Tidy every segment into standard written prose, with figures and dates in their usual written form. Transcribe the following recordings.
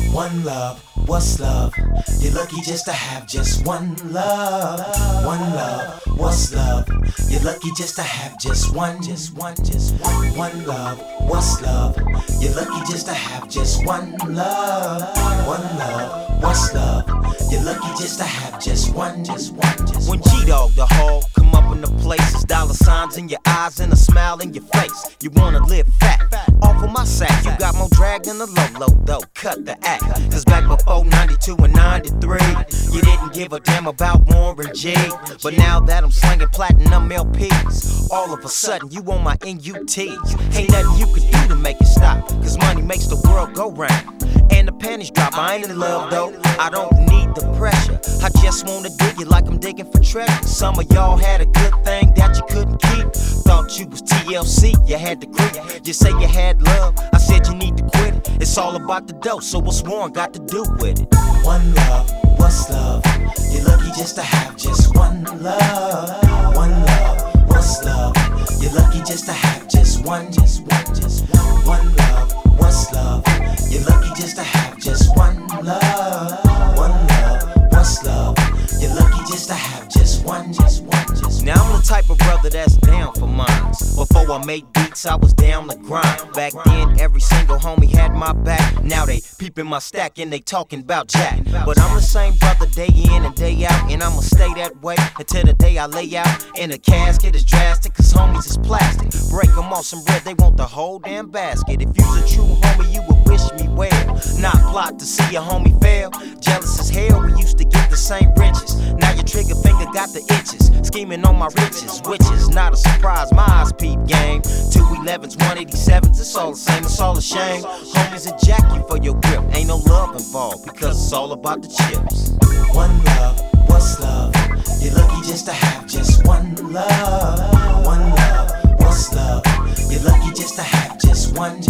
One love, what's love? You're lucky just to have just one love. One love, what's love? You're lucky just to have just one. One love, what's love? You're lucky just to have just one love. One love, what's love? You're lucky just to have just one. When G-Dog the hog come up in the places, dollar signs in your eyes and a smile in your face. You wanna live fat, off of my sack. You got more drag than a low though, cut the act. Cause back before 92 and 93, you didn't give a damn about Warren G. But now that I'm slinging platinum LPs, all of a sudden you on my NUTs. Ain't nothing you can do to make it stop, cause money makes the world go round. And the panties drop, I ain't in love though, I don't need the pressure. I just wanna dig you like I'm digging for treasure. Some of y'all had a good thing that you couldn't keep. Thought you was TLC, you had to creep. You say you had love, I said you need to quit it. It's all about the dough, so what's Warren got to do with it? One love, what's love? You're lucky just to have just one love. One love, what's love? You're lucky just to have just one. One love, what's love? You're lucky just to have just one love. One love, what's love? You're lucky just to have just one. Now I'm the type of brother that's down for mines. Before I made beats, I was down the grind. Back then, every single homie had my back. Now they peeping my stack and they talking about Jack. But I'm the same brother day in and day out, and I'ma stay that way until the day I lay out in a casket. Is drastic, cause homies is plastic. Break them off some bread, they want the whole damn basket. If you's a true homie, you would wish me well, not plot to see a homie fail. Jealous as hell, we used to get the same riches. Now your trigger finger got the itches, scheming on my riches, which is not a surprise. My eyes peep game, 211s, 187s, it's all the same, it's all a shame. Homies will jack you for your grip, ain't no love involved, because it's all about the chips. One love, what's love? You're lucky just to have just one love. One love, what's love? You're lucky just to have just one.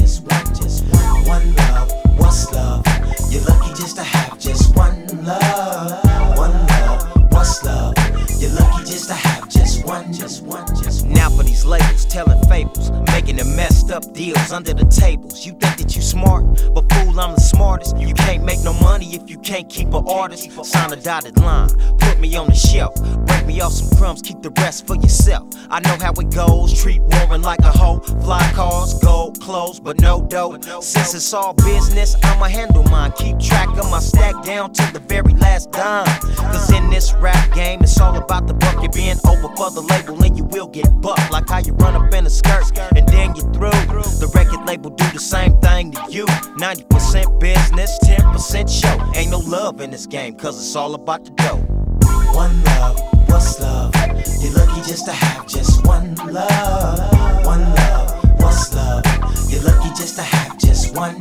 One love, what's love? You're lucky just to have just one love. One love, what's love? You're lucky just to have just one. Now for these labels, telling fables, making the messed up deals under the tables. You think that you smart, but fool, I'm the smartest. You can't make no money if you can't keep an artist. Sign a dotted line, put me on the shelf, break me off some crumbs, keep the rest for yourself. I know how it goes, treat Warren like a hoe. Fly cars, gold clothes, but no dough. Since it's all business, I'ma handle mine. Keep track of my stack down to the very last dime. Cause in this rap game, it's all about the buck. You're being over for the label and you will get bucked. Like how you run up in a skirt and then you through. The record label do the same thing to you. 90% business, 10% show. Ain't no love in this game, cause it's all about the dough. One love, what's love? You're lucky just to have just one love. One love, what's love? You're lucky just to have just one.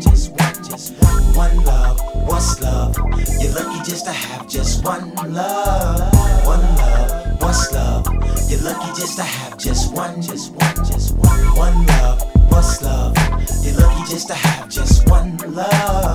One love, what's love? You're lucky just to have just one love. One love, what's love? You're lucky just to have just one. One love, what's love? You're lucky just to have just one love.